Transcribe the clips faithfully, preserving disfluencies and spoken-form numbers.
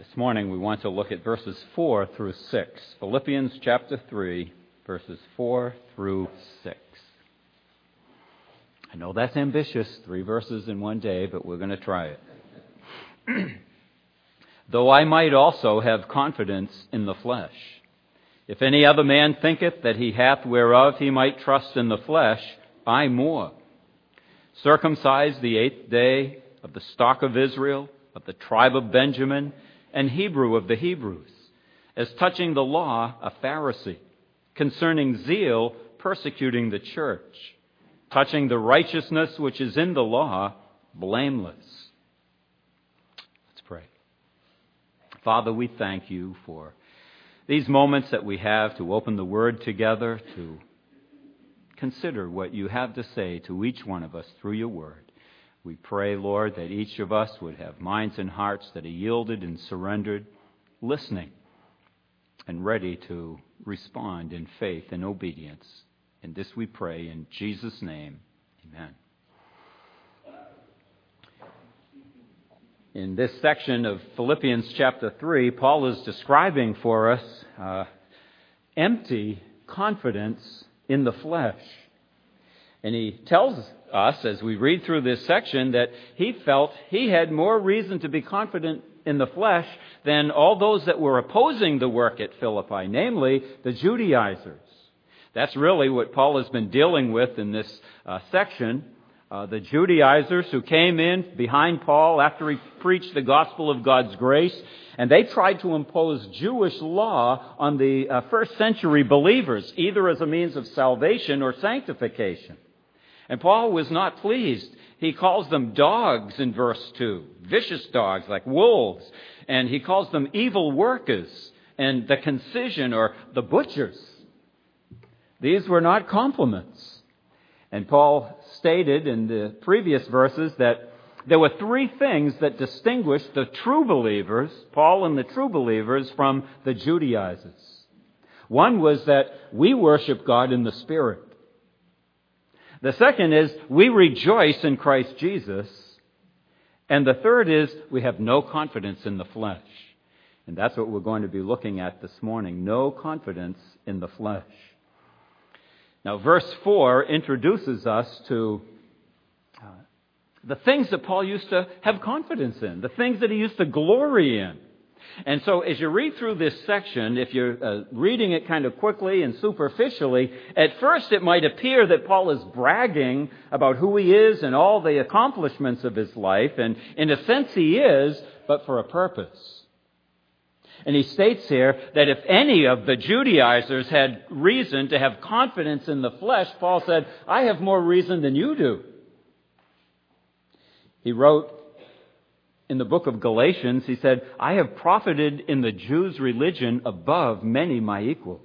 This morning we want to look at verses four through six. Philippians chapter three, verses four through six. I know that's ambitious, three verses in one day, but we're going to try it. Though I might also have confidence in the flesh. If any other man thinketh that he hath whereof he might trust in the flesh, I more. Circumcised the eighth day, of the stock of Israel, of the tribe of Benjamin, and Hebrew of the Hebrews, as touching the law, a Pharisee, concerning zeal, persecuting the church, touching the righteousness which is in the law, blameless. Let's pray. Father, we thank you for these moments that we have to open the Word together, to consider what you have to say to each one of us through your Word. We pray, Lord, that each of us would have minds and hearts that are yielded and surrendered, listening and ready to respond in faith and obedience. And this we pray in Jesus' name. Amen. In this section of Philippians chapter three, Paul is describing for us uh, empty confidence in the flesh. And he tells us, as we read through this section, that he felt he had more reason to be confident in the flesh than all those that were opposing the work at Philippi, namely the Judaizers. That's really what Paul has been dealing with in this uh, section. Uh, the Judaizers who came in behind Paul after he preached the gospel of God's grace, and they tried to impose Jewish law on the uh, first century believers, either as a means of salvation or sanctification. And Paul was not pleased. He calls them dogs in verse two, vicious dogs like wolves, and he calls them evil workers and the concision or the butchers. These were not compliments. And Paul stated in the previous verses that there were three things that distinguished the true believers, Paul and the true believers, from the Judaizers. One was that we worship God in the Spirit. The second is we rejoice in Christ Jesus. And the third is we have no confidence in the flesh. And that's what we're going to be looking at this morning. No confidence in the flesh. Now, verse four introduces us to uh, the things that Paul used to have confidence in, the things that he used to glory in. And so as you read through this section, if you're uh, reading it kind of quickly and superficially, at first it might appear that Paul is bragging about who he is and all the accomplishments of his life. And in a sense he is, but for a purpose. And he states here that if any of the Judaizers had reason to have confidence in the flesh, Paul said, I have more reason than you do. He wrote in the book of Galatians, he said, I have profited in the Jews' religion above many my equals.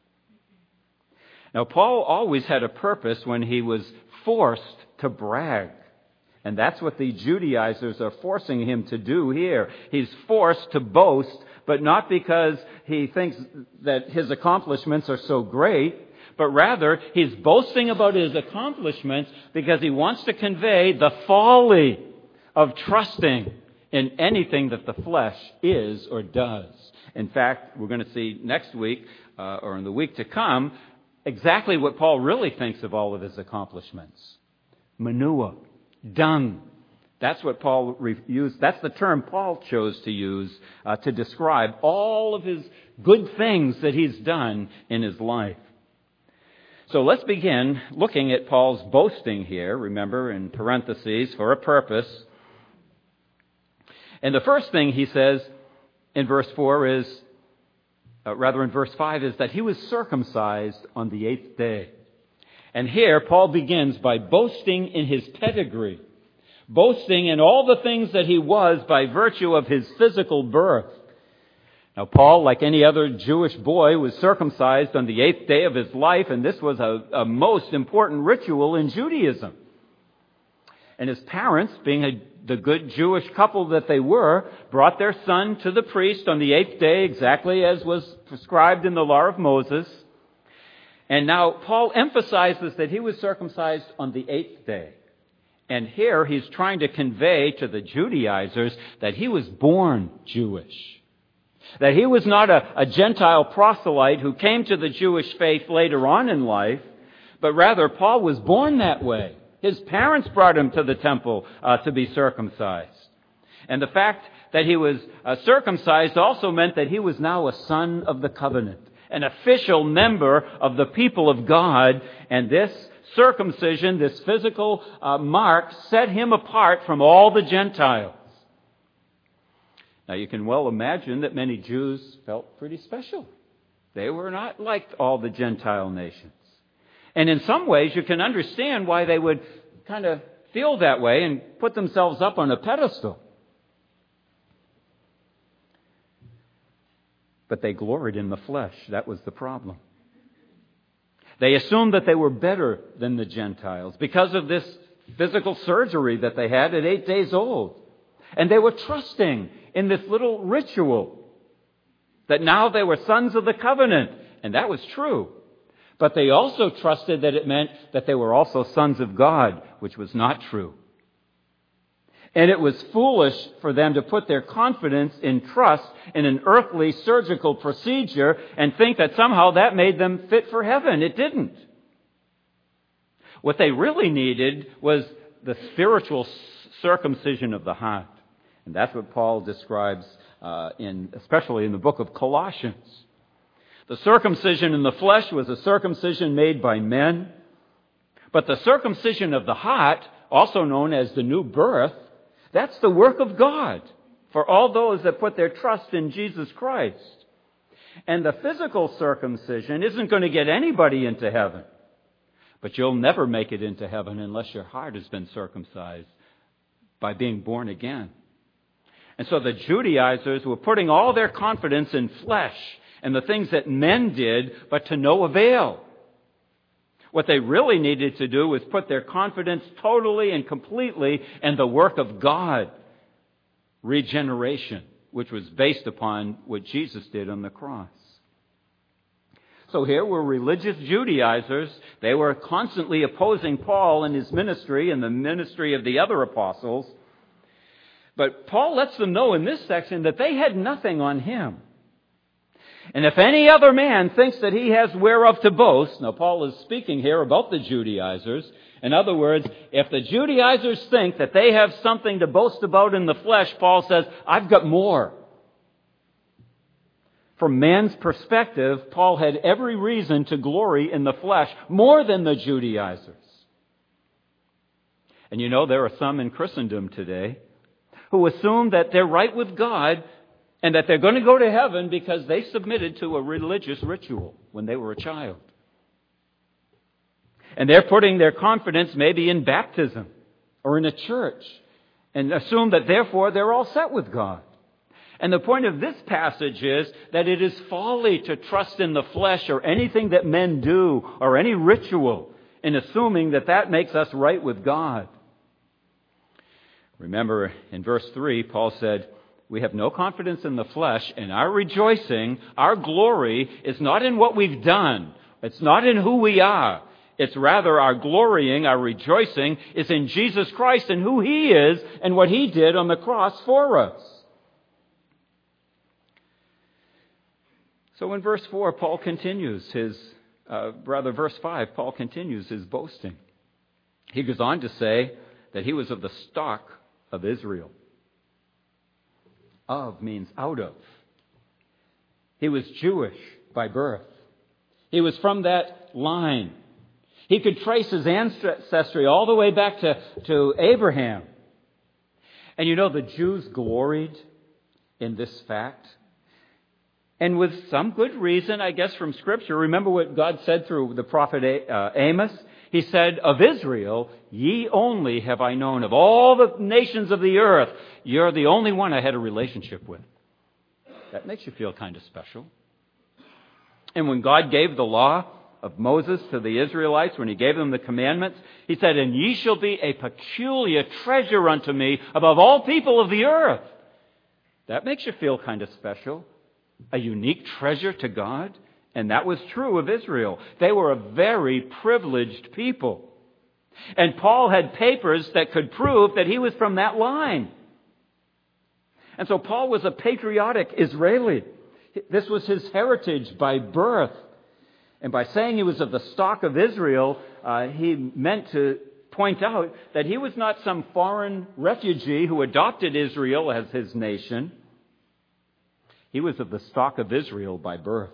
Now, Paul always had a purpose when he was forced to brag. And that's what the Judaizers are forcing him to do here. He's forced to boast, but not because he thinks that his accomplishments are so great, but rather he's boasting about his accomplishments because he wants to convey the folly of trusting in anything that the flesh is or does. In fact, we're going to see next week, uh, or in the week to come, exactly what Paul really thinks of all of his accomplishments. Manure, dung. That's what Paul re- used. That's the term Paul chose to use uh, to describe all of his good things that he's done in his life. So let's begin looking at Paul's boasting here. Remember, in parentheses, for a purpose. And the first thing he says in verse four is, uh, rather in verse five, is that he was circumcised on the eighth day. And here Paul begins by boasting in his pedigree, boasting in all the things that he was by virtue of his physical birth. Now, Paul, like any other Jewish boy, was circumcised on the eighth day of his life, and this was a, a most important ritual in Judaism. And his parents, being a, the good Jewish couple that they were, brought their son to the priest on the eighth day, exactly as was prescribed in the law of Moses. And now Paul emphasizes that he was circumcised on the eighth day. And here he's trying to convey to the Judaizers that he was born Jewish. That he was not a, a Gentile proselyte who came to the Jewish faith later on in life, but rather Paul was born that way. His parents brought him to the temple uh, to be circumcised. And the fact that he was uh, circumcised also meant that he was now a son of the covenant, an official member of the people of God. And this circumcision, this physical uh, mark, set him apart from all the Gentiles. Now you can well imagine that many Jews felt pretty special. They were not like all the Gentile nations. And in some ways you can understand why they would kind of feel that way and put themselves up on a pedestal. But they gloried in the flesh. That was the problem. They assumed that they were better than the Gentiles because of this physical surgery that they had at eight days old. And they were trusting in this little ritual that now they were sons of the covenant. And that was true. But they also trusted that it meant that they were also sons of God, which was not true. And it was foolish for them to put their confidence in trust in an earthly surgical procedure and think that somehow that made them fit for heaven. It didn't. What they really needed was the spiritual circumcision of the heart. And that's what Paul describes, uh, in, especially in the book of Colossians. The circumcision in the flesh was a circumcision made by men. But the circumcision of the heart, also known as the new birth, that's the work of God for all those that put their trust in Jesus Christ. And the physical circumcision isn't going to get anybody into heaven. But you'll never make it into heaven unless your heart has been circumcised by being born again. And so the Judaizers were putting all their confidence in flesh and the things that men did, but to no avail. What they really needed to do was put their confidence totally and completely in the work of God. Regeneration, which was based upon what Jesus did on the cross. So here were religious Judaizers. They were constantly opposing Paul and his ministry and the ministry of the other apostles. But Paul lets them know in this section that they had nothing on him. And if any other man thinks that he has whereof to boast, now Paul is speaking here about the Judaizers. In other words, if the Judaizers think that they have something to boast about in the flesh, Paul says, I've got more. From man's perspective, Paul had every reason to glory in the flesh more than the Judaizers. And you know, there are some in Christendom today who assume that they're right with God and that they're going to go to heaven because they submitted to a religious ritual when they were a child. And they're putting their confidence maybe in baptism or in a church and assume that therefore they're all set with God. And the point of this passage is that it is folly to trust in the flesh or anything that men do or any ritual in assuming that that makes us right with God. Remember in verse three, Paul said, we have no confidence in the flesh, and our rejoicing, our glory, is not in what we've done. It's not in who we are. It's rather our glorying, our rejoicing, is in Jesus Christ and who He is and what He did on the cross for us. So in verse four, Paul continues his, uh, rather verse five, Paul continues his boasting. He goes on to say that he was of the stock of Israel. Of means out of. He was Jewish by birth. He was from that line. He could trace his ancestry all the way back to, to Abraham. And you know, the Jews gloried in this fact. And with some good reason, I guess, from Scripture. Remember what God said through the prophet uh, Amos? He said, of Israel, ye only have I known. Of all the nations of the earth, you're the only one I had a relationship with. That makes you feel kind of special. And when God gave the law of Moses to the Israelites, when He gave them the commandments, He said, and ye shall be a peculiar treasure unto me above all people of the earth. That makes you feel kind of special. A unique treasure to God. And that was true of Israel. They were a very privileged people. And Paul had papers that could prove that he was from that line. And so Paul was a patriotic Israeli. This was his heritage by birth. And by saying he was of the stock of Israel, uh, he meant to point out that he was not some foreign refugee who adopted Israel as his nation. He was of the stock of Israel by birth.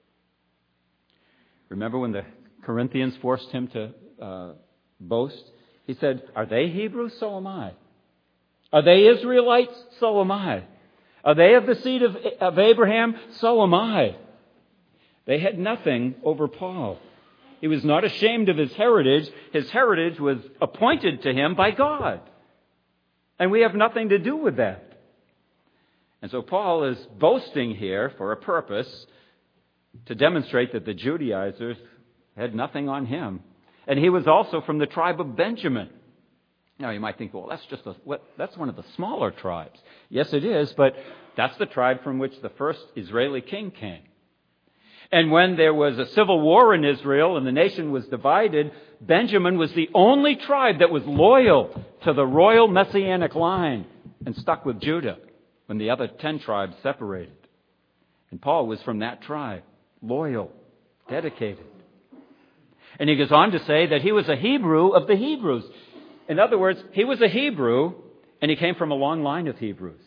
Remember when the Corinthians forced him to uh, boast? He said, "Are they Hebrews? So am I. Are they Israelites? So am I. Are they of the seed of, of Abraham? So am I." They had nothing over Paul. He was not ashamed of his heritage. His heritage was appointed to him by God. And we have nothing to do with that. And so Paul is boasting here for a purpose, to demonstrate that the Judaizers had nothing on him. And he was also from the tribe of Benjamin. Now you might think, well, that's just a, what, that's one of the smaller tribes. Yes, it is, but that's the tribe from which the first Israeli king came. And when there was a civil war in Israel and the nation was divided, Benjamin was the only tribe that was loyal to the royal messianic line and stuck with Judah when the other ten tribes separated. And Paul was from that tribe, loyal, dedicated. And he goes on to say that he was a Hebrew of the Hebrews. In other words, he was a Hebrew and he came from a long line of Hebrews.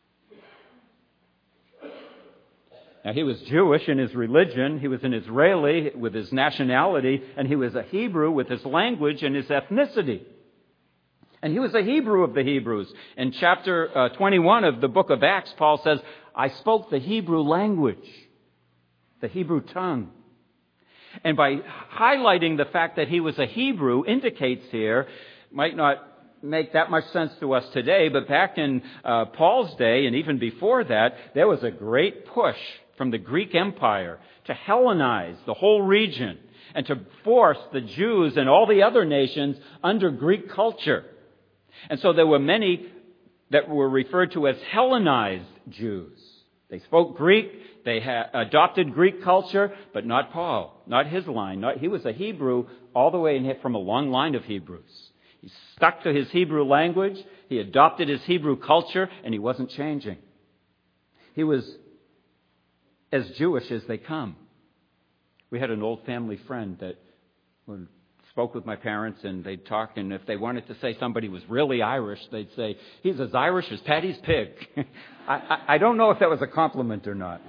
Now, he was Jewish in his religion, he was an Israeli with his nationality, and he was a Hebrew with his language and his ethnicity. And he was a Hebrew of the Hebrews. In chapter uh, twenty-one of the book of Acts, Paul says, "I spoke the Hebrew language," the Hebrew tongue. And by highlighting the fact that he was a Hebrew indicates here, might not make that much sense to us today, but back in uh, Paul's day and even before that, there was a great push from the Greek Empire to Hellenize the whole region and to force the Jews and all the other nations under Greek culture. And so there were many that were referred to as Hellenized Jews. They spoke Greek, they had adopted Greek culture, but not Paul, not his line. Not, he was a Hebrew all the way in, from a long line of Hebrews. He stuck to his Hebrew language, he adopted his Hebrew culture, and he wasn't changing. He was as Jewish as they come. We had an old family friend that spoke with my parents, and they'd talk, and if they wanted to say somebody was really Irish, they'd say, "He's as Irish as Paddy's pig." I, I, I don't know if that was a compliment or not.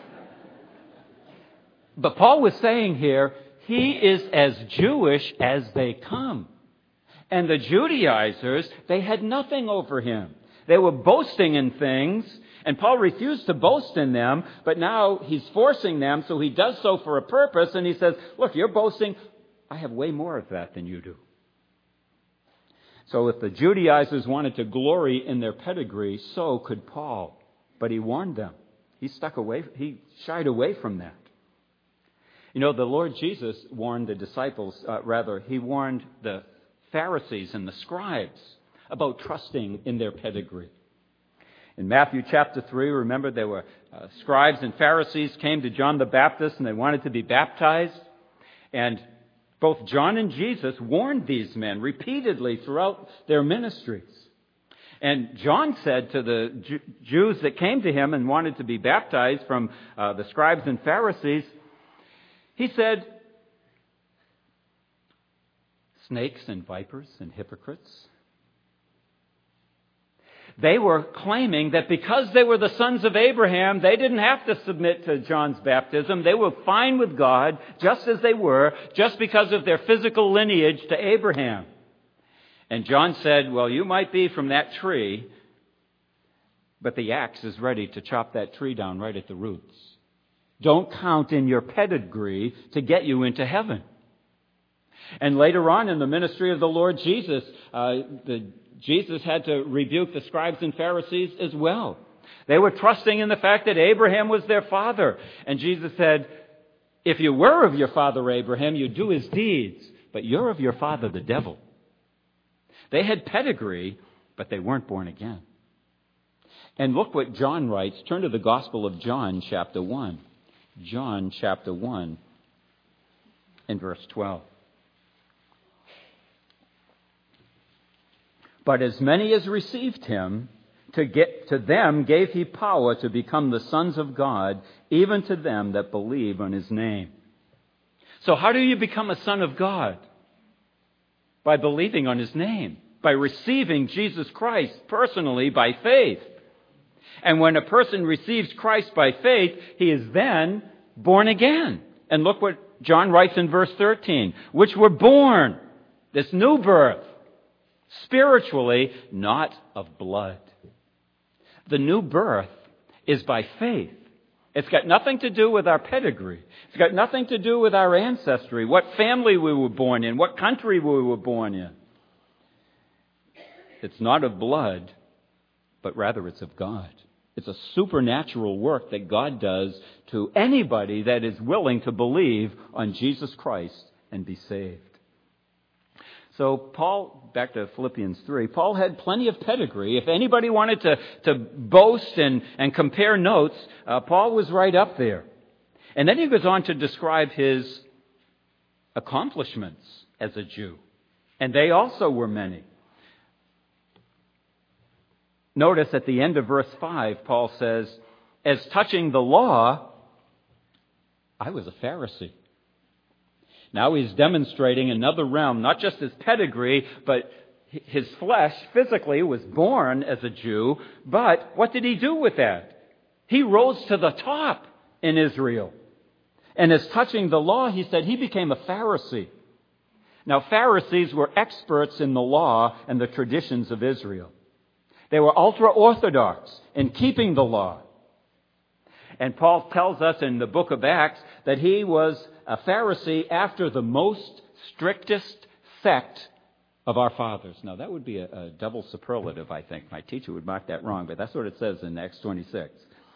But Paul was saying here, he is as Jewish as they come. And the Judaizers, they had nothing over him. They were boasting in things, and Paul refused to boast in them, but now he's forcing them, so he does so for a purpose, and he says, "Look, you're boasting. I have way more of that than you do." So if the Judaizers wanted to glory in their pedigree, so could Paul. But he warned them. He stuck away, he shied away from that. You know, the Lord Jesus warned the disciples, uh, rather, he warned the Pharisees and the scribes about trusting in their pedigree. In Matthew chapter three, remember there were uh, scribes and Pharisees came to John the Baptist and they wanted to be baptized. And both John and Jesus warned these men repeatedly throughout their ministries. And John said to the Ju- Jews that came to him and wanted to be baptized from uh, the scribes and Pharisees, he said, "Snakes and vipers and hypocrites." They were claiming that because they were the sons of Abraham, they didn't have to submit to John's baptism. They were fine with God just as they were, just because of their physical lineage to Abraham. And John said, "Well, you might be from that tree, but the axe is ready to chop that tree down right at the roots. Don't count in your pedigree to get you into heaven." And later on in the ministry of the Lord Jesus, uh, the Jesus had to rebuke the scribes and Pharisees as well. They were trusting in the fact that Abraham was their father. And Jesus said, "If you were of your father Abraham, you'd do his deeds, but you're of your father the devil." They had pedigree, but they weren't born again. And look what John writes. Turn to the Gospel of John, chapter one. John, chapter one, and verse twelve. "But as many as received him, to get to them gave he power to become the sons of God, even to them that believe on his name. So how do you become a son of God? By believing on his name, by receiving Jesus Christ personally by faith. And when a person receives Christ by faith, he is then born again. And look what John writes in verse thirteen, which were born, this new birth, spiritually, not of blood. The new birth is by faith. It's got nothing to do with our pedigree. It's got nothing to do with our ancestry, what family we were born in, what country we were born in. It's not of blood, but rather it's of God. It's a supernatural work that God does to anybody that is willing to believe on Jesus Christ and be saved. So Paul, back to Philippians three, Paul had plenty of pedigree. If anybody wanted to, to boast and, and compare notes, uh, Paul was right up there. And then he goes on to describe his accomplishments as a Jew. And they also were many. Notice at the end of verse five, Paul says, as touching the law, I was a Pharisee. Now he's demonstrating another realm, not just his pedigree, but his flesh physically was born as a Jew. But what did he do with that? He rose to the top in Israel. And as touching the law, he said he became a Pharisee. Now Pharisees were experts in the law and the traditions of Israel. They were ultra-Orthodox in keeping the law. And Paul tells us in the book of Acts that he was a Pharisee after the most strictest sect of our fathers. Now, that would be a, a double superlative, I think. My teacher would mark that wrong, but that's what it says in Acts twenty-six.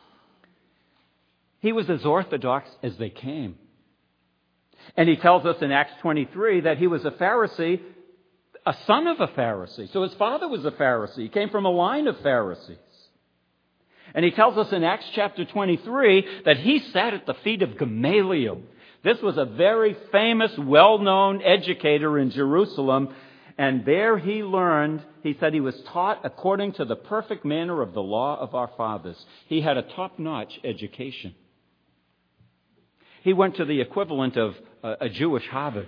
He was as orthodox as they came. And he tells us in Acts twenty-three that he was a Pharisee, a son of a Pharisee. So his father was a Pharisee. He came from a line of Pharisees. And he tells us in Acts chapter twenty-three that he sat at the feet of Gamaliel. This was a very famous, well-known educator in Jerusalem. And there he learned, he said he was taught according to the perfect manner of the law of our fathers. He had a top-notch education. He went to the equivalent of a, a Jewish Harvard.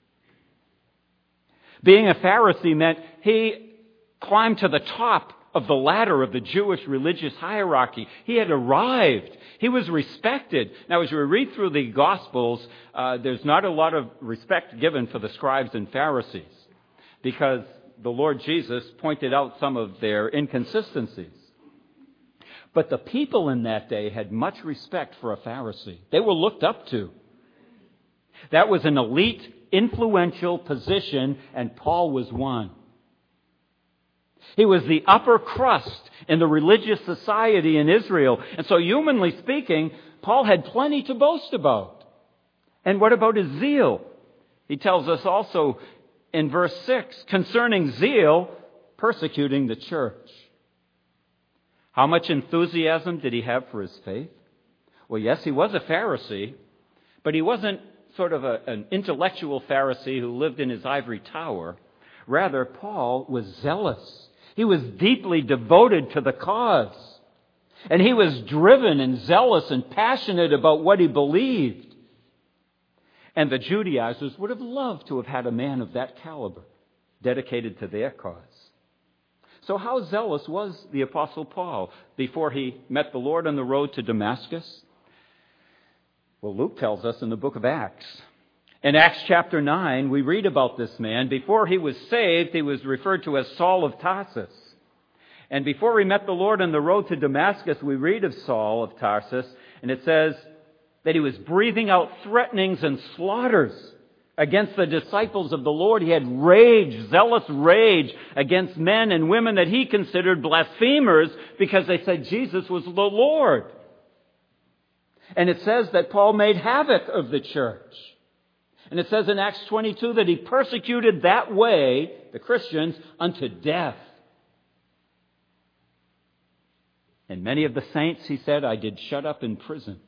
Being a Pharisee meant he climbed to the top of the ladder of the Jewish religious hierarchy. He had arrived. He was respected. Now, as you read through the Gospels, uh, there's not a lot of respect given for the scribes and Pharisees because the Lord Jesus pointed out some of their inconsistencies. But the people in that day had much respect for a Pharisee. They were looked up to. That was an elite, influential position, and Paul was one. He was the upper crust in the religious society in Israel. And so, humanly speaking, Paul had plenty to boast about. And what about his zeal? He tells us also in verse six, concerning zeal, persecuting the church. How much enthusiasm did he have for his faith? Well, yes, he was a Pharisee, but he wasn't sort of a, an intellectual Pharisee who lived in his ivory tower. Rather, Paul was zealous. He was deeply devoted to the cause. And he was driven and zealous and passionate about what he believed. And the Judaizers would have loved to have had a man of that caliber dedicated to their cause. So how zealous was the Apostle Paul before he met the Lord on the road to Damascus? Well, Luke tells us in the book of Acts. In Acts chapter nine, we read about this man. Before he was saved, he was referred to as Saul of Tarsus. And before he met the Lord on the road to Damascus, we read of Saul of Tarsus, and it says that he was breathing out threatenings and slaughters against the disciples of the Lord. He had rage, zealous rage against men and women that he considered blasphemers because they said Jesus was the Lord. And it says that Paul made havoc of the church. And it says in Acts twenty-two that he persecuted that way, the Christians, unto death. And many of the saints, he said, I did shut up in prison.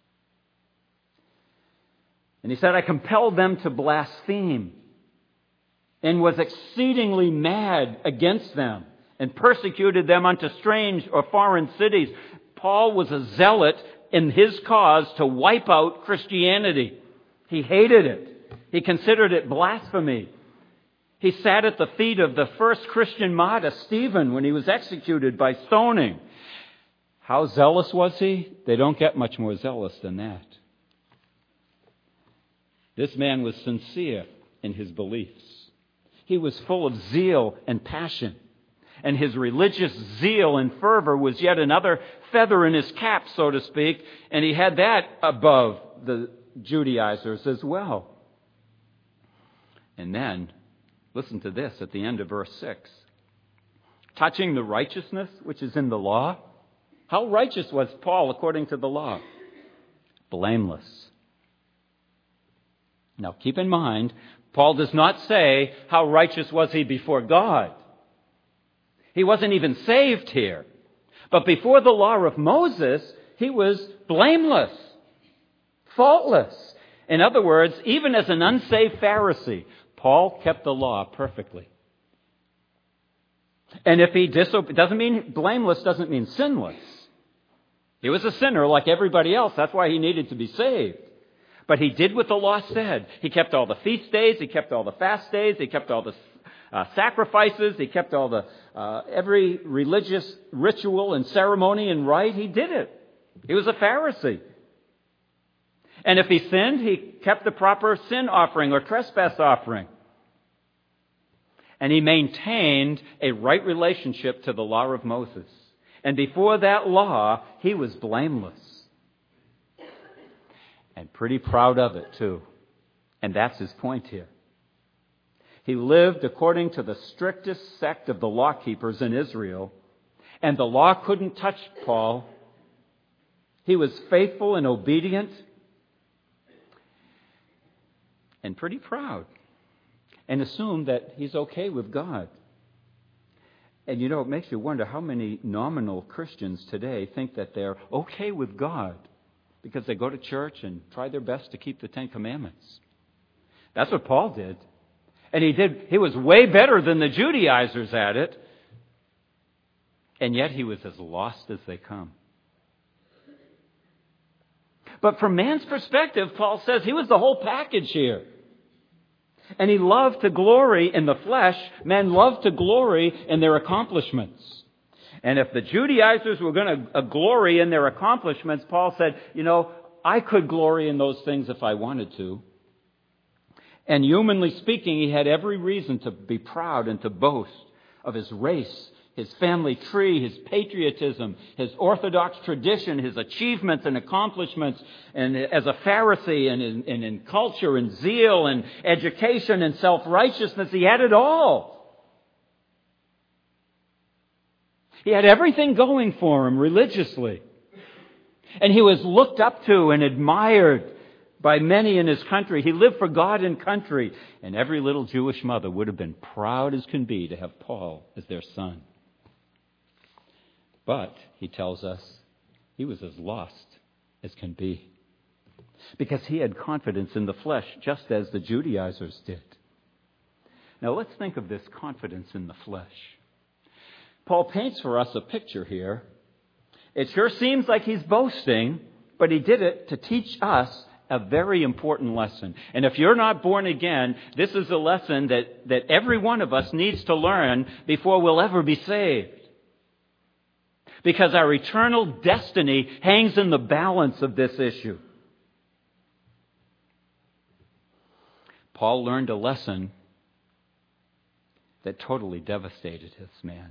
And he said, I compelled them to blaspheme and was exceedingly mad against them and persecuted them unto strange or foreign cities. Paul was a zealot in his cause to wipe out Christianity. He hated it. He considered it blasphemy. He sat at the feet of the first Christian martyr, Stephen, when he was executed by stoning. How zealous was he? They don't get much more zealous than that. This man was sincere in his beliefs. He was full of zeal and passion. And his religious zeal and fervor was yet another feather in his cap, so to speak. And he had that above the Judaizers as well. And then, listen to this at the end of verse six. Touching the righteousness which is in the law. How righteous was Paul according to the law? Blameless. Now keep in mind, Paul does not say how righteous was he before God. He wasn't even saved here. But before the law of Moses, he was blameless, faultless. In other words, even as an unsaved Pharisee, Paul kept the law perfectly. And if he disobeyed, doesn't mean blameless, doesn't mean sinless. He was a sinner like everybody else. That's why he needed to be saved. But he did what the law said. He kept all the feast days. He kept all the fast days. He kept all the uh, sacrifices. He kept all the uh, every religious ritual and ceremony and rite. He did it. He was a Pharisee. And if he sinned, he kept the proper sin offering or trespass offering. And he maintained a right relationship to the law of Moses. And before that law, he was blameless. And pretty proud of it, too. And that's his point here. He lived according to the strictest sect of the law keepers in Israel. And the law couldn't touch Paul. He was faithful and obedient. And pretty proud. And assumed that he's okay with God. And you know, it makes you wonder how many nominal Christians today think that they're okay with God because they go to church and try their best to keep the Ten Commandments. That's what Paul did. And he did. He was way better than the Judaizers at it. And yet he was as lost as they come. But from man's perspective, Paul says he was the whole package here. And he loved to glory in the flesh. Men love to glory in their accomplishments. And if the Judaizers were going to uh, glory in their accomplishments, Paul said, you know, I could glory in those things if I wanted to. And humanly speaking, he had every reason to be proud and to boast of his race, his family tree, his patriotism, his Orthodox tradition, his achievements and accomplishments, and as a Pharisee and in, and in culture and zeal and education and self-righteousness, he had it all. He had everything going for him religiously. And he was looked up to and admired by many in his country. He lived for God and country. And every little Jewish mother would have been proud as can be to have Paul as their son. But, he tells us, he was as lost as can be. Because he had confidence in the flesh, just as the Judaizers did. Now let's think of this confidence in the flesh. Paul paints for us a picture here. It sure seems like he's boasting, but he did it to teach us a very important lesson. And if you're not born again, this is a lesson that, that every one of us needs to learn before we'll ever be saved. Because our eternal destiny hangs in the balance of this issue. Paul learned a lesson that totally devastated this man.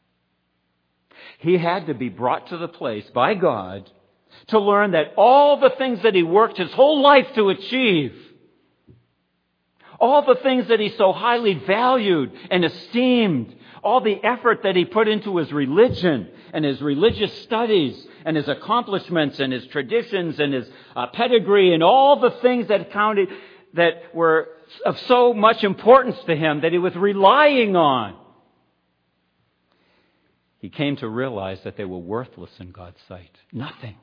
He had to be brought to the place by God to learn that all the things that he worked his whole life to achieve, all the things that he so highly valued and esteemed, all the effort that he put into his religion and his religious studies and his accomplishments and his traditions and his uh, pedigree and all the things that counted, that were of so much importance to him that he was relying on. He came to realize that they were worthless in God's sight. Nothing.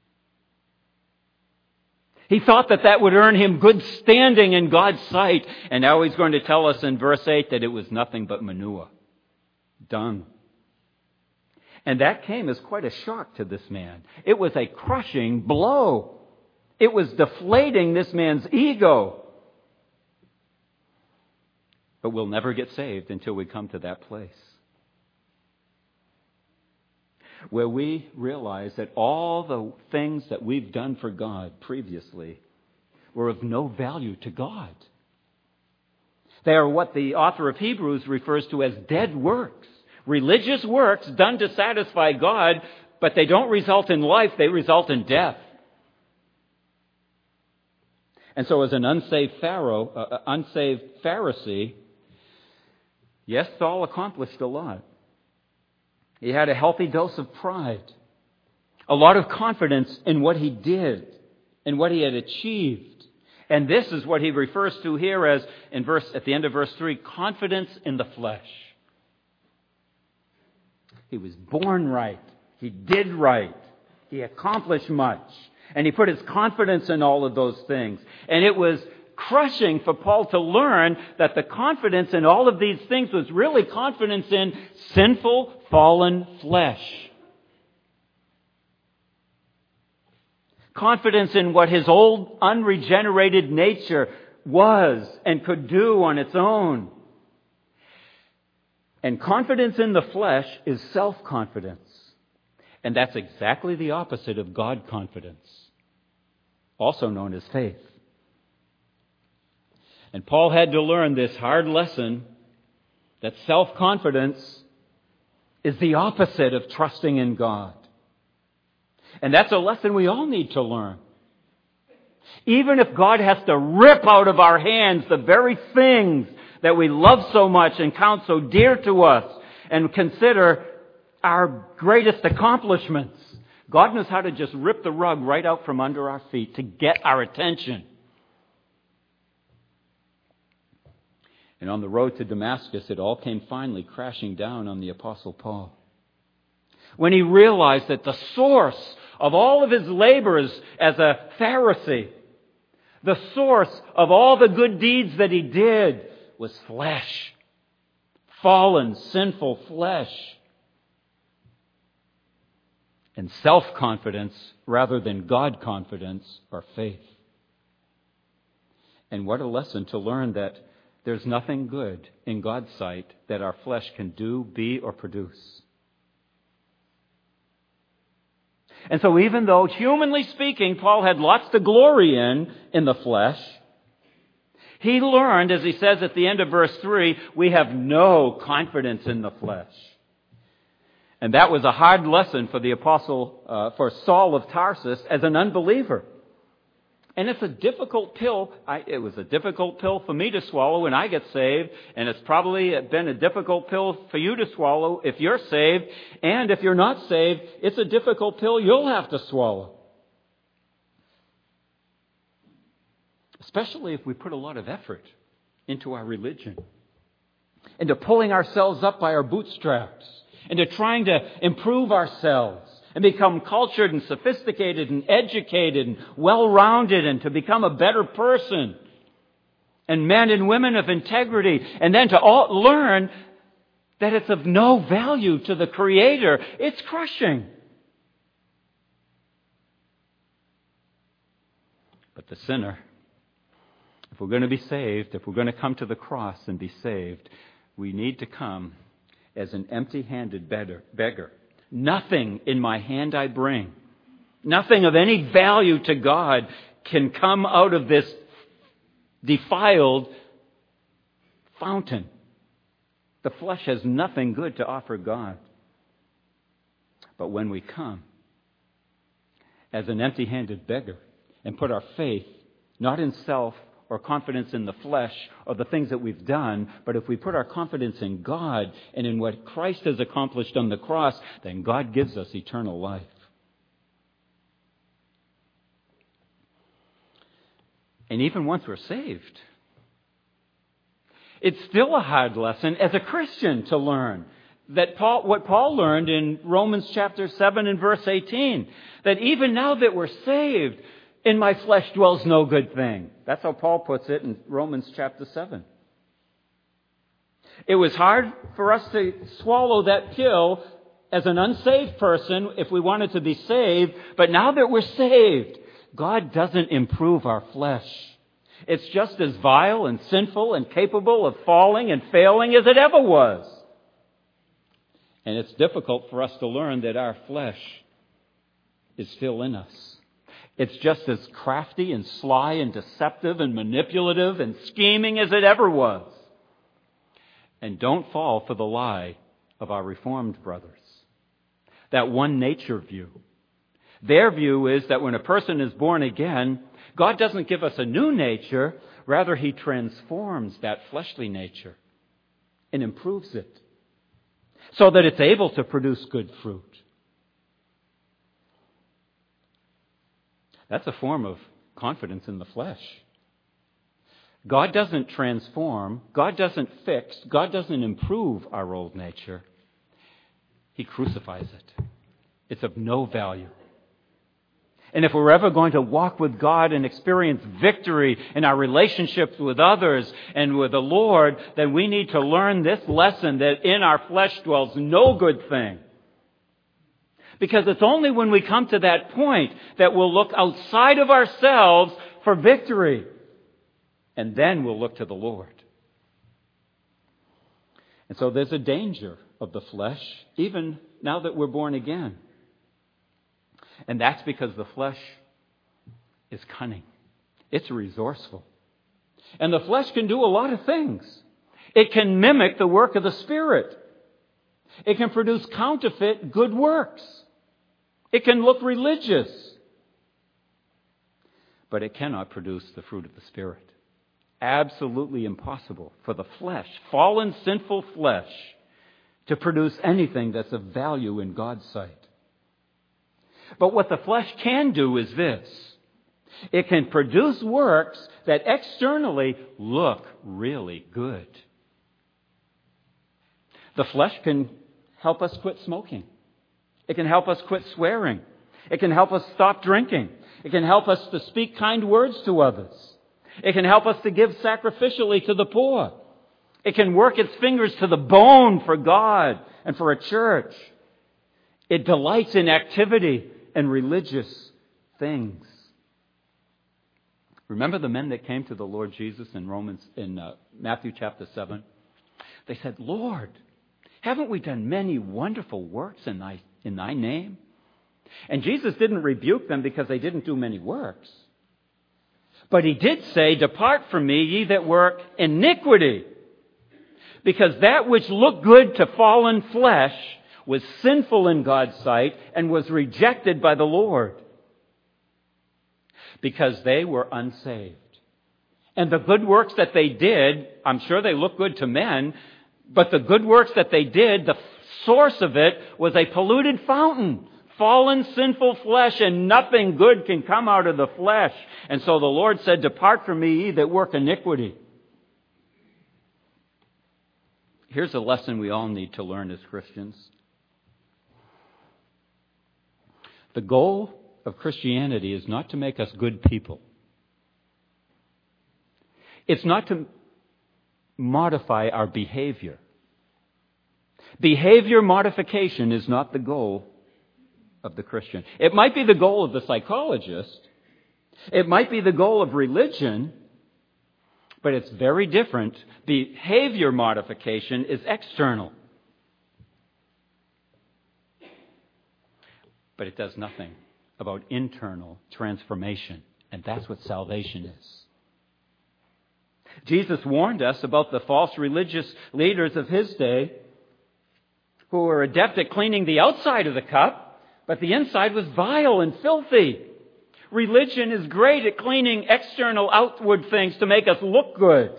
He thought that that would earn him good standing in God's sight. And now he's going to tell us in verse eight that it was nothing but manure. Dung. And that came as quite a shock to this man. It was a crushing blow. It was deflating this man's ego. But we'll never get saved until we come to that place where we realize that all the things that we've done for God previously were of no value to God. They are what the author of Hebrews refers to as dead works. Religious works done to satisfy God, but they don't result in life, they result in death. And so as an unsaved Pharaoh, uh, unsaved Pharisee, yes, Saul accomplished a lot. He had a healthy dose of pride, a lot of confidence in what he did and what he had achieved. And this is what he refers to here as, in verse at the end of verse three, confidence in the flesh. He was born right. He did right. He accomplished much. And he put his confidence in all of those things. And it was crushing for Paul to learn that the confidence in all of these things was really confidence in sinful, fallen flesh. Confidence in what his old, unregenerated nature was and could do on its own. And confidence in the flesh is self-confidence. And that's exactly the opposite of God confidence, also known as faith. And Paul had to learn this hard lesson that self-confidence is the opposite of trusting in God. And that's a lesson we all need to learn. Even if God has to rip out of our hands the very things that we love so much and count so dear to us and consider our greatest accomplishments, God knows how to just rip the rug right out from under our feet to get our attention. And on the road to Damascus, it all came finally crashing down on the Apostle Paul. When he realized that the source of all of his labors as a Pharisee, the source of all the good deeds that he did, was flesh. Fallen, sinful flesh. And self-confidence rather than God-confidence or faith. And what a lesson to learn that there's nothing good in God's sight that our flesh can do, be, or produce. And so even though, humanly speaking, Paul had lots to glory in, in the flesh, he learned, as he says at the end of verse three, we have no confidence in the flesh. And that was a hard lesson for the apostle, uh, for Saul of Tarsus as an unbeliever. And it's a difficult pill. I, it was a difficult pill for me to swallow when I get saved. And it's probably been a difficult pill for you to swallow if you're saved. And if you're not saved, it's a difficult pill you'll have to swallow. Especially if we put a lot of effort into our religion. Into pulling ourselves up by our bootstraps. Into trying to improve ourselves. And become cultured and sophisticated and educated and well-rounded and to become a better person. And men and women of integrity. And then to all learn that it's of no value to the Creator. It's crushing. But the sinner, if we're going to be saved, if we're going to come to the cross and be saved, we need to come as an empty-handed beggar. Nothing in my hand I bring. Nothing of any value to God can come out of this defiled fountain. The flesh has nothing good to offer God. But when we come as an empty-handed beggar and put our faith not in self or confidence in the flesh or the things that we've done, but if we put our confidence in God and in what Christ has accomplished on the cross, then God gives us eternal life. And even once we're saved, it's still a hard lesson as a Christian to learn that Paul, what Paul learned in Romans chapter seven and verse eighteen, that even now that we're saved, in my flesh dwells no good thing. That's how Paul puts it in Romans chapter seven. It was hard for us to swallow that pill as an unsaved person if we wanted to be saved, but now that we're saved, God doesn't improve our flesh. It's just as vile and sinful and capable of falling and failing as it ever was. And it's difficult for us to learn that our flesh is still in us. It's just as crafty and sly and deceptive and manipulative and scheming as it ever was. And don't fall for the lie of our Reformed brothers. That one nature view. Their view is that when a person is born again, God doesn't give us a new nature, rather He transforms that fleshly nature and improves it so that it's able to produce good fruit. That's a form of confidence in the flesh. God doesn't transform, God doesn't fix, God doesn't improve our old nature. He crucifies it. It's of no value. And if we're ever going to walk with God and experience victory in our relationships with others and with the Lord, then we need to learn this lesson that in our flesh dwells no good thing. Because it's only when we come to that point that we'll look outside of ourselves for victory. And then we'll look to the Lord. And so there's a danger of the flesh, even now that we're born again. And that's because the flesh is cunning. It's resourceful. And the flesh can do a lot of things. It can mimic the work of the Spirit. It can produce counterfeit good works. It can look religious. But it cannot produce the fruit of the Spirit. Absolutely impossible for the flesh, fallen, sinful flesh, to produce anything that's of value in God's sight. But what the flesh can do is this. It can produce works that externally look really good. The flesh can help us quit smoking. It can help us quit swearing. It can help us stop drinking. It can help us to speak kind words to others. It can help us to give sacrificially to the poor. It can work its fingers to the bone for God and for a church. It delights in activity and religious things. Remember the men that came to the Lord Jesus in Romans, in uh, Matthew chapter seven? They said, "Lord, haven't we done many wonderful works in thy, in thy name?" And Jesus didn't rebuke them because they didn't do many works. But He did say, "Depart from me, ye that work iniquity." Because that which looked good to fallen flesh was sinful in God's sight and was rejected by the Lord. Because they were unsaved. And the good works that they did, I'm sure they looked good to men, but the good works that they did, the source of it was a polluted fountain. Fallen, sinful flesh, and nothing good can come out of the flesh. And so the Lord said, "Depart from me, ye that work iniquity." Here's a lesson we all need to learn as Christians. The goal of Christianity is not to make us good people. It's not to modify our behavior. Behavior modification is not the goal of the Christian. It might be the goal of the psychologist. It might be the goal of religion. But it's very different. Behavior modification is external. But it does nothing about internal transformation. And that's what salvation is. Jesus warned us about the false religious leaders of His day who were adept at cleaning the outside of the cup, but the inside was vile and filthy. Religion is great at cleaning external, outward things to make us look good.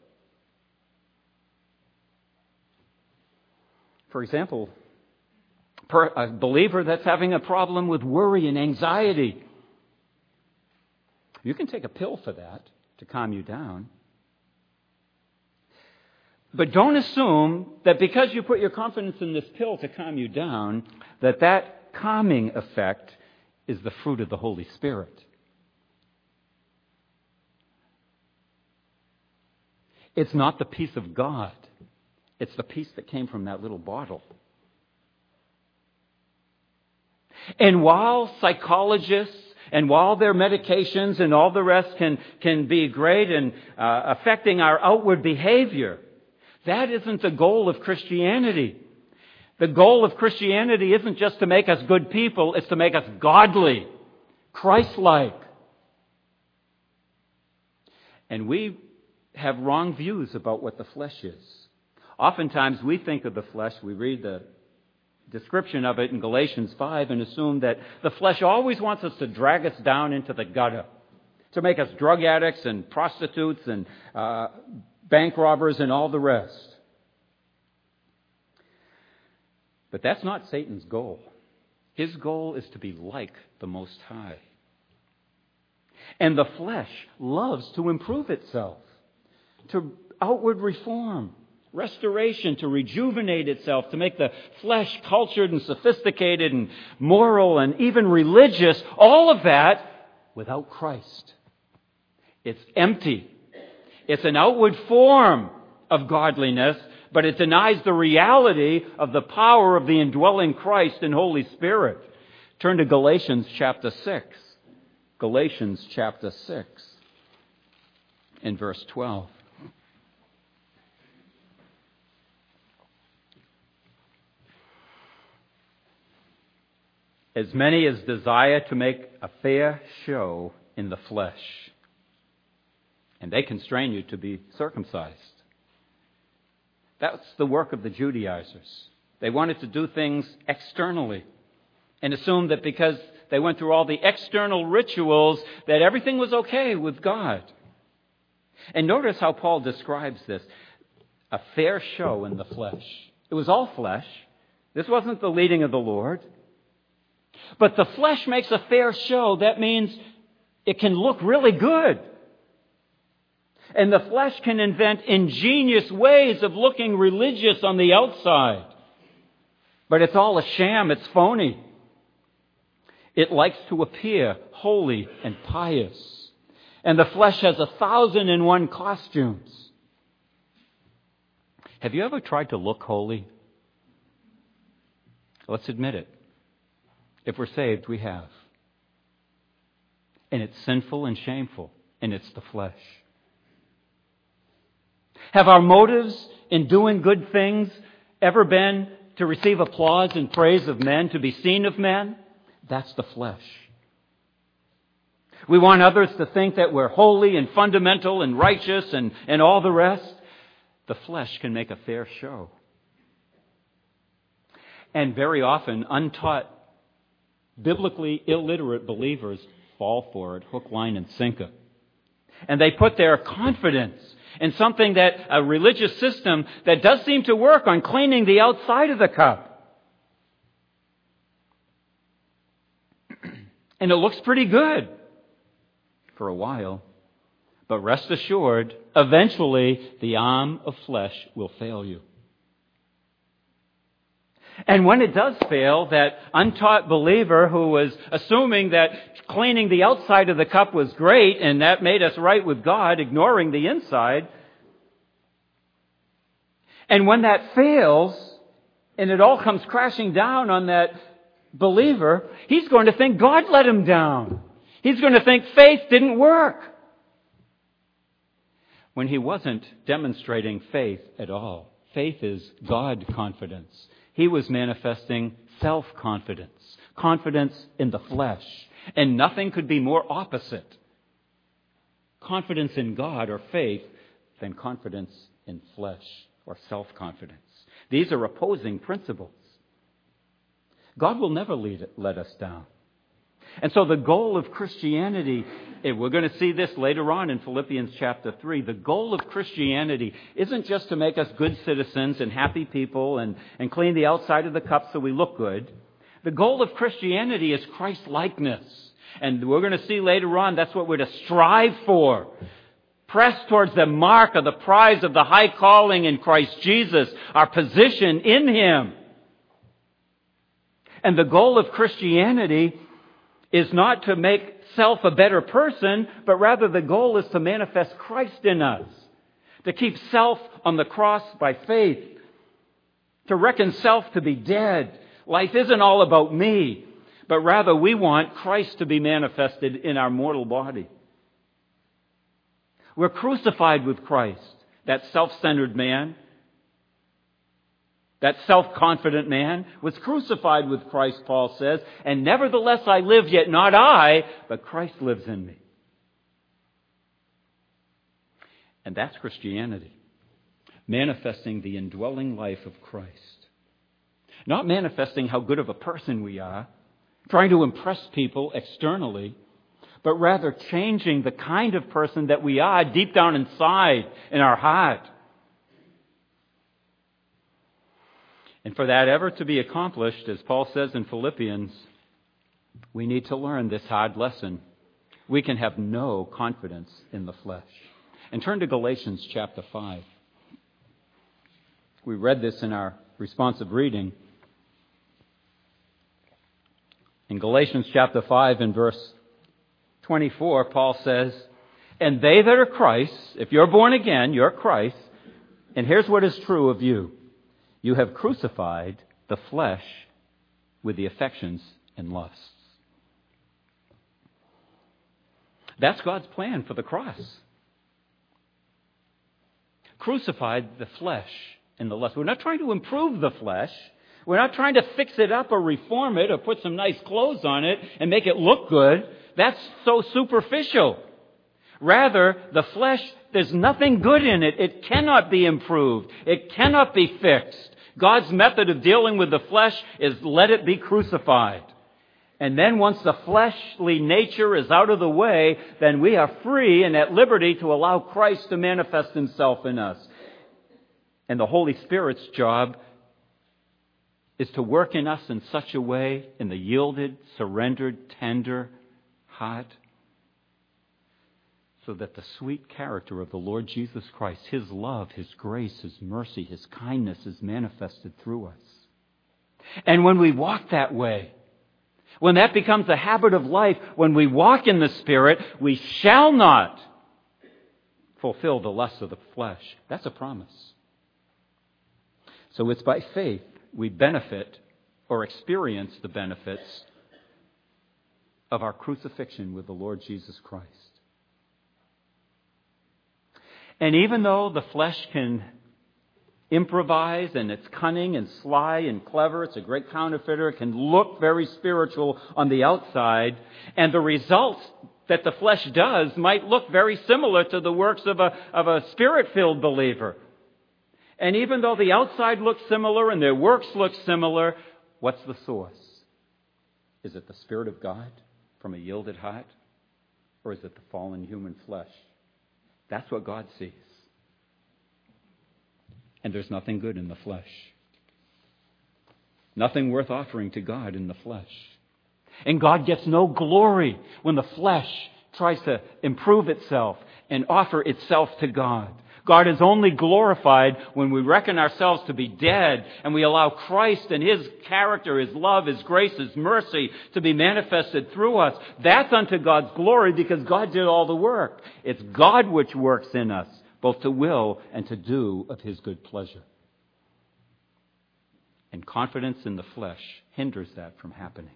For example, a believer that's having a problem with worry and anxiety. You can take a pill for that to calm you down. But don't assume that because you put your confidence in this pill to calm you down, that that calming effect is the fruit of the Holy Spirit. It's not the peace of God. It's the peace that came from that little bottle. And while psychologists and while their medications and all the rest can, can be great in uh, affecting our outward behavior, that isn't the goal of Christianity. The goal of Christianity isn't just to make us good people, it's to make us godly, Christ-like. And we have wrong views about what the flesh is. Oftentimes we think of the flesh, we read the description of it in Galatians five and assume that the flesh always wants us to drag us down into the gutter, to make us drug addicts and prostitutes and uh, bank robbers and all the rest. But that's not Satan's goal. His goal is to be like the Most High. And the flesh loves to improve itself, to outward reform, restoration, to rejuvenate itself, to make the flesh cultured and sophisticated and moral and even religious, all of that without Christ. It's empty. It's an outward form of godliness, but it denies the reality of the power of the indwelling Christ and Holy Spirit. Turn to Galatians chapter six. Galatians chapter six and verse twelve. As many as desire to make a fair show in the flesh, and they constrain you to be circumcised. That's the work of the Judaizers. They wanted to do things externally and assumed that because they went through all the external rituals that everything was okay with God. And notice how Paul describes this. A fair show in the flesh. It was all flesh. This wasn't the leading of the Lord. But the flesh makes a fair show. That means it can look really good. And the flesh can invent ingenious ways of looking religious on the outside. But it's all a sham. It's phony. It likes to appear holy and pious. And the flesh has a thousand and one costumes. Have you ever tried to look holy? Let's admit it. If we're saved, we have. And it's sinful and shameful, and it's the flesh. Have our motives in doing good things ever been to receive applause and praise of men, to be seen of men? That's the flesh. We want others to think that we're holy and fundamental and righteous and, and all the rest. The flesh can make a fair show. And very often, untaught, biblically illiterate believers fall for it, hook, line, and sinker. And they put their confidence in something that, a religious system that does seem to work on cleaning the outside of the cup. And it looks pretty good for a while. But rest assured, eventually the arm of flesh will fail you. And when it does fail, that untaught believer who was assuming that cleaning the outside of the cup was great and that made us right with God, ignoring the inside. And when that fails, and it all comes crashing down on that believer, he's going to think God let him down. He's going to think faith didn't work. When he wasn't demonstrating faith at all. Faith is God confidence. He was manifesting self-confidence, confidence in the flesh. And nothing could be more opposite. Confidence in God or faith than confidence in flesh or self-confidence. These are opposing principles. God will never lead, let us down. And so the goal of Christianity, and we're going to see this later on in Philippians chapter three, the goal of Christianity isn't just to make us good citizens and happy people and, and clean the outside of the cup so we look good. The goal of Christianity is Christ-likeness. And we're going to see later on that's what we're to strive for. Press towards the mark of the prize of the high calling in Christ Jesus, our position in Him. And the goal of Christianity is not to make self a better person, but rather the goal is to manifest Christ in us. To keep self on the cross by faith. To reckon self to be dead. Life isn't all about me, but rather we want Christ to be manifested in our mortal body. We're crucified with Christ, that self-centered man. That self-confident man was crucified with Christ, Paul says, and nevertheless I live, yet not I, but Christ lives in me. And that's Christianity, manifesting the indwelling life of Christ. Not manifesting how good of a person we are, trying to impress people externally, but rather changing the kind of person that we are deep down inside in our heart. And for that ever to be accomplished, as Paul says in Philippians, we need to learn this hard lesson. We can have no confidence in the flesh. And turn to Galatians chapter five. We read this in our responsive reading. In Galatians chapter five and verse twenty-four, Paul says, "And they that are Christ's," if you're born again, you're Christ, and here's what is true of you. You have crucified the flesh with the affections and lusts. That's God's plan for the cross. Crucified the flesh and the lust. We're not trying to improve the flesh. We're not trying to fix it up or reform it or put some nice clothes on it and make it look good. That's so superficial. Rather, the flesh, there's nothing good in it. It cannot be improved. It cannot be fixed. God's method of dealing with the flesh is let it be crucified. And then once the fleshly nature is out of the way, then we are free and at liberty to allow Christ to manifest himself in us. And the Holy Spirit's job is to work in us in such a way, in the yielded, surrendered, tender heart, so that the sweet character of the Lord Jesus Christ, His love, His grace, His mercy, His kindness is manifested through us. And when we walk that way, when that becomes a habit of life, when we walk in the Spirit, we shall not fulfill the lusts of the flesh. That's a promise. So it's by faith we benefit or experience the benefits of our crucifixion with the Lord Jesus Christ. And even though the flesh can improvise and it's cunning and sly and clever, it's a great counterfeiter, it can look very spiritual on the outside, and the results that the flesh does might look very similar to the works of a, of a Spirit-filled believer. And even though the outside looks similar and their works look similar, what's the source? Is it the Spirit of God from a yielded heart? Or is it the fallen human flesh? That's what God sees. And there's nothing good in the flesh. Nothing worth offering to God in the flesh. And God gets no glory when the flesh tries to improve itself and offer itself to God. God is only glorified when we reckon ourselves to be dead and we allow Christ and His character, His love, His grace, His mercy to be manifested through us. That's unto God's glory because God did all the work. It's God which works in us, both to will and to do of His good pleasure. And confidence in the flesh hinders that from happening.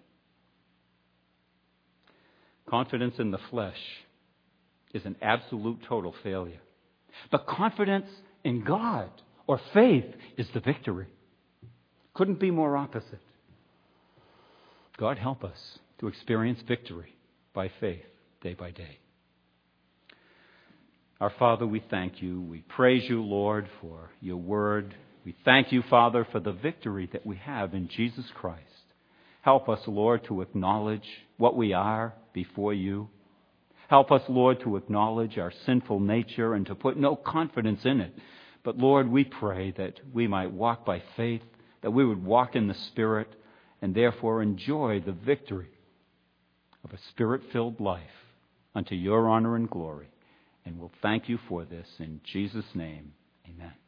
Confidence in the flesh is an absolute total failure. But confidence in God or faith is the victory. Couldn't be more opposite. God help us to experience victory by faith day by day. Our Father, we thank you. We praise you, Lord, for your word. We thank you, Father, for the victory that we have in Jesus Christ. Help us, Lord, to acknowledge what we are before you. Help us, Lord, to acknowledge our sinful nature and to put no confidence in it. But, Lord, we pray that we might walk by faith, that we would walk in the Spirit, and therefore enjoy the victory of a Spirit-filled life unto your honor and glory. And we'll thank you for this in Jesus' name. Amen.